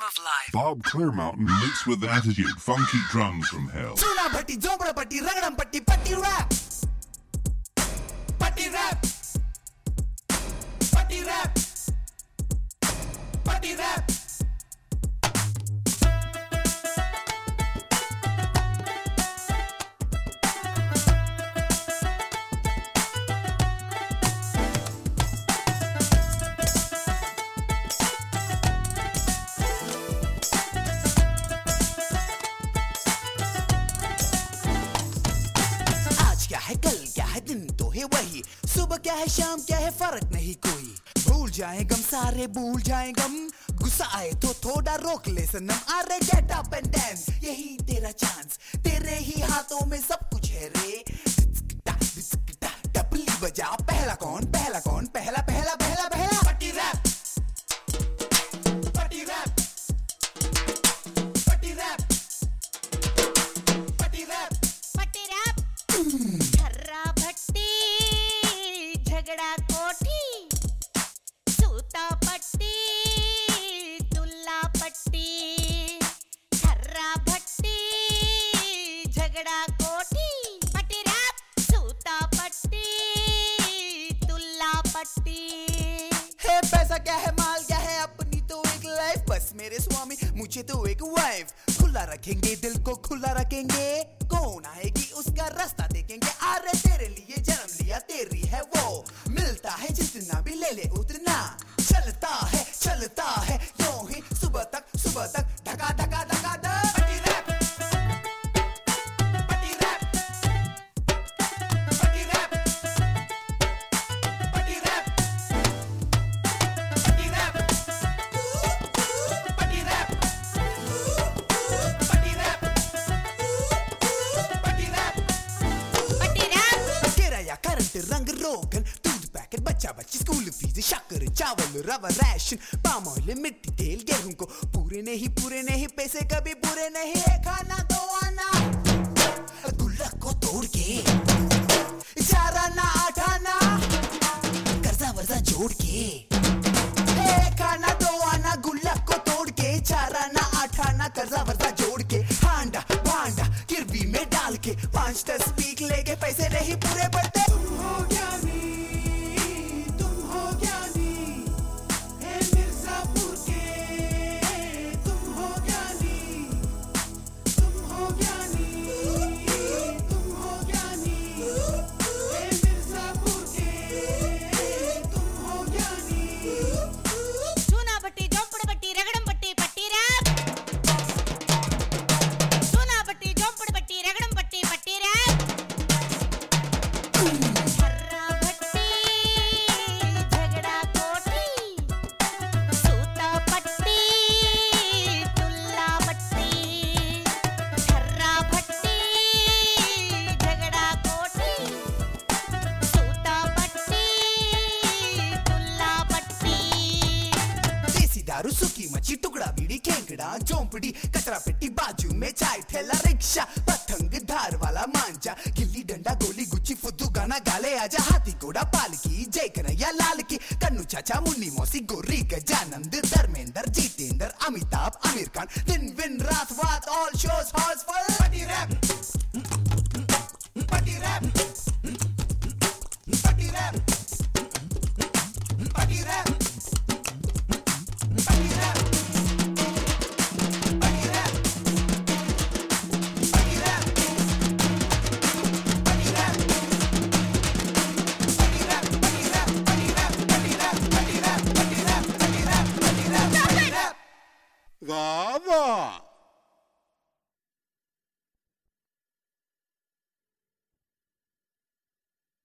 of life. Bob Clearmountain mixed with attitude, funky drums from hell. Suna bhatti, zombra patti, ragadam patti, patti rap. Patti rap. Patti rap. Patti rap. कल क्या है दिन तो है वही, सुबह क्या है शाम क्या है फर्क नहीं कोई। भूल जाए गम सारे भूल जाए गम, गुस्सा आए तो थोड़ा रोक ले सनम। अरे गेट अप एंड डांस, यही तेरा चांस, तेरे ही हाथों में सब कुछ है रे। डबली बजा, पहला कौन पहला कौन, पहला पहला पहला पहला। पट्टी रैप, पट्टी रैप, पट्टी रैप, पट्टी रैप, पट्टी रैप। खर्रा भट्टी, झगड़ा कोठी, सूता पट्टी, तुल्ला पट्टी। खर्रा भट्टी, झगड़ा कोठी, पट्टी रैप, सूता पट्टी, तुल्ला पट्टी। है पैसा क्या है माल क्या है, अपनी तो एक लाइफ, बस मेरे स्वामी मुझे तो एक वाइफ। खुला रखेंगे दिल को खुला रखेंगे, कौन आएगी उसका रास्ता देखेंगे। अरे तेरे लिए जन्म लिया तेरी है वो, मिलता है जितना भी ले ले उतना। चलता है यूं ही सुबह तक ढका ढका ढका ढक। पट्टी रैप, पट्टी रैप, पट्टी रैप, पट्टी रैप, पट्टी रैप, पट्टी रैप, पट्टी रैप, पट्टी रैप, पट्टी रैप। किराया करंट रंग रोगन, दूध पैकेट बच्चा बच्ची स्कूल फीस, शक्कर चावल रवा राशन, पाम ऑयल मिट्टी तेल गेहूं को पूरे नहीं पैसे कभी पूरे नहीं। एक आना दो आना गुल्लक को तोड़ के, 4 आना 8 आना कर्जा वर्जा जोड़ के। एक आना दो आना गुल्लक को तोड़ के, 4 आना 8 आना कर्जा वर्जा जोड़ के। हांडा भांडा किरबी में डाल के, 5-10 पीक लेके पैसे नहीं पूरे पड़ते। तुम हो ज्ञानी, तुम हो ज्ञानी, हे मिर्जापुर के। तुम हो ज्ञानी, तुम हो ज्ञानी, तुम हो ज्ञानी, हे मिर्जापुर के। तुम हो ज्ञानी। सूना भट्टी, जोंपड़ भट्टी, रगड़म भट्टी, पट्टी रैप। सूना भट्टी, जोंपड़ भट्टी, रगड़म भट्टी, पट्टी रैप। खर्रा भट्टी, झगड़ा कोठी, सूता पट्टी, तुल्ला पट्टी। खर्रा भट्टी, झगड़ा कोठी, सूता पट्टी, तुल्ला पट्टी। देसी दारू सूखी मच्छी टुकड़ा बीड़ी खेंकड़ा झोंपड़ी कचरा पेटी बाजू में चाय ठेला रिक्शा पतंग धार वाला मांझा गिल्ली डंडा गोली गुच्ची फुद्दू गाना गाले आजा हाथी घोड़ा पालकी जय कन्हैया लाल की कन्नू चाचा मुन्नी मौसी गोरी गजानंद धर्मेंद्र जितेंद्र अमिताभ आमिर खान दिन विन रात वात ऑल शोज हॉल्स फुल। पट्टी रैप, पट्टी रैप, पट्टी रैप, पट्टी रैप, पट्टी रैप, पट्टी रैप, पट्टी रैप, पट्टी रैप, पट्टी रैप, पट्टी रैप, पट्टी रैप, पट्टी रैप, पट्टी रैप, पट्टी रैप, पट्टी रैप, पट्टी रैप, पट्टी रैप। वाह वाह।